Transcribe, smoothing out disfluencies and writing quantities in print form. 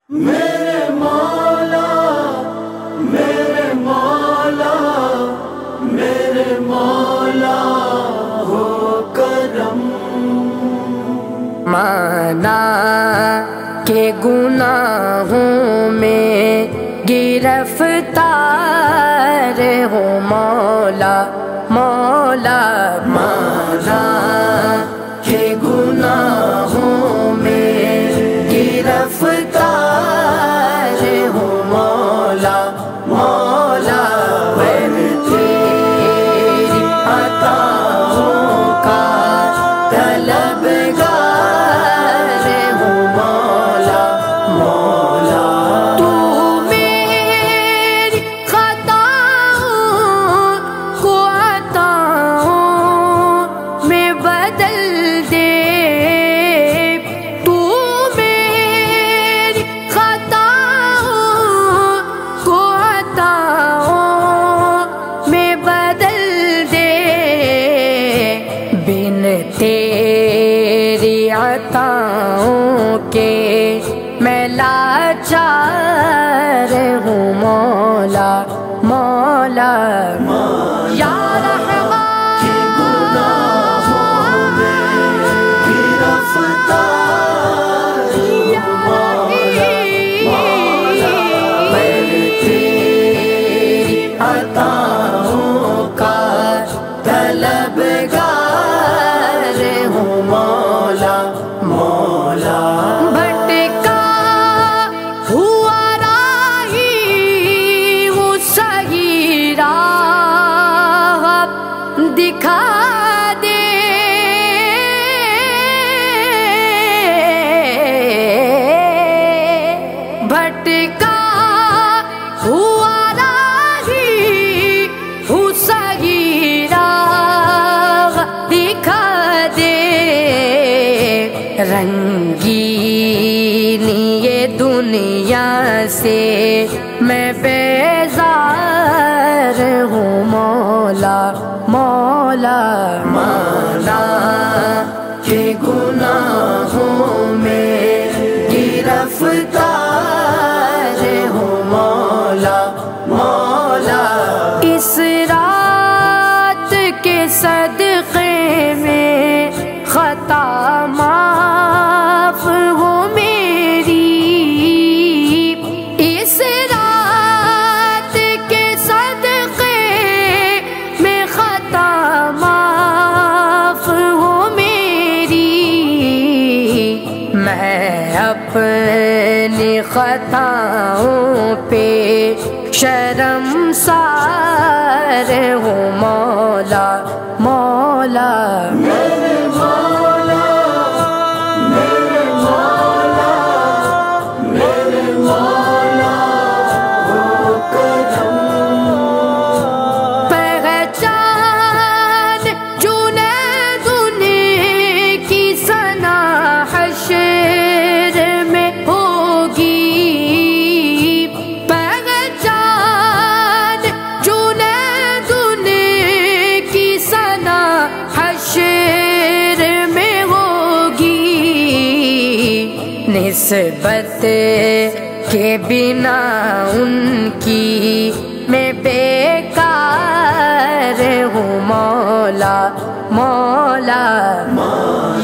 میرے مولا میرے مولا میرے مولا ہو کرم، مانا کہ گناہوں میں گرفتار ہوں مولا مولا، مانا کہ گناہوں میں گرفتار ہوں مولا مولا، میں تیری عطاؤں کا طلبگار ہوں مولا مولا، تو میری خطاؤں کو عطاؤں میں بدل دے، تو میری خطاؤں کو عطاؤں میں بدل دے، بن تیری عطاؤں کے میں لاچار ہوں مولا مولا، یا رحمان کہ گناہوں میں گرفتار ہوں مولا مولا، میں تیری عطاؤں کا طلبگار ہوں مولا مولا، بھٹکا ہوا راہی وہ صحیح راہ دکھا دے، بھٹکا ہوا راہی وہ صحیح راہ دکھا دے، رنگینی یہ دنیا سے میں بیزار ہوں مولا مولا، مانا کہ گناہوں میں گرفتار ہوں مولا مولا، اس رات کے صدقے میں خطا معاف ہو میری، اس رات کے صدقے میں خطا معاف ہو میری، میں اپنی خطاؤں پہ شرمسار ہوں مولا مولا، میرے مولا میرے مولا میرے مولا ہو کرم، پہچان جنید کی ثنا حشر میں ہوگی، پہچان جنید کی ثنا حشر میں ہوگی، نسبت کے بنا ان کی میں بیکار ہوں مولا مولا،